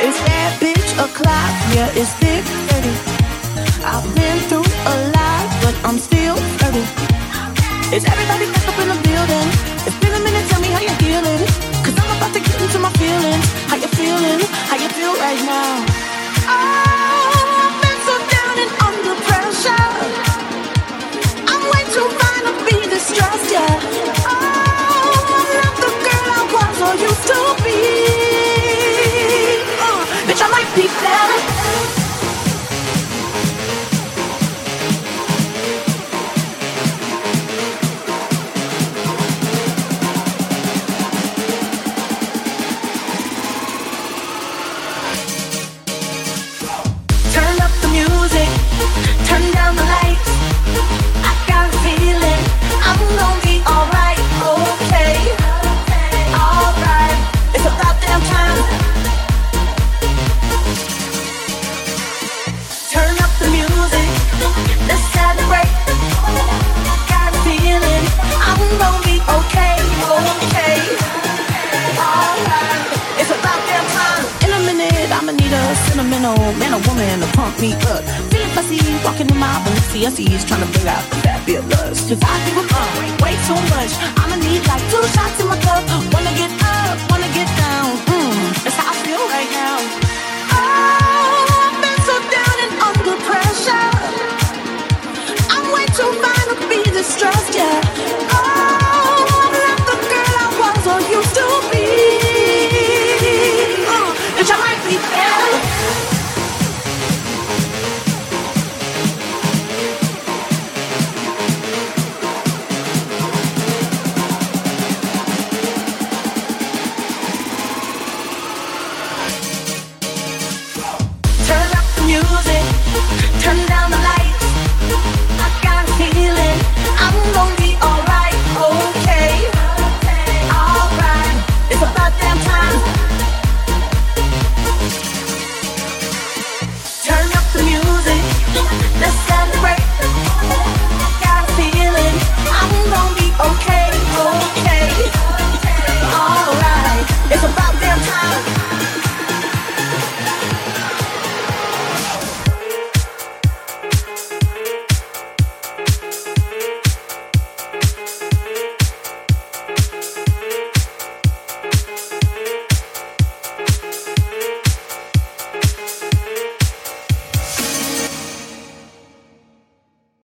Is that bitch a clock? Yeah, it's thick, dirty. I've been through a lot, but I'm still flirty. Is everybody back up in the building? It's been a minute, tell me how you're feeling. Cause I'm about to get into my feelings. How you feeling? How you feel right now? Oh, I've been so down and under pressure. I'm way too fine to be distressed, yeah. Oh, I'm not the girl I was or used to be. Bitch, I might be better. Man or woman to pump me up. Feeling fussy, walking in my Balenciennes, trying to bring out the fabulous. Cause I give a way too much. I'ma need like 2 shots in my cup. Wanna get up, wanna get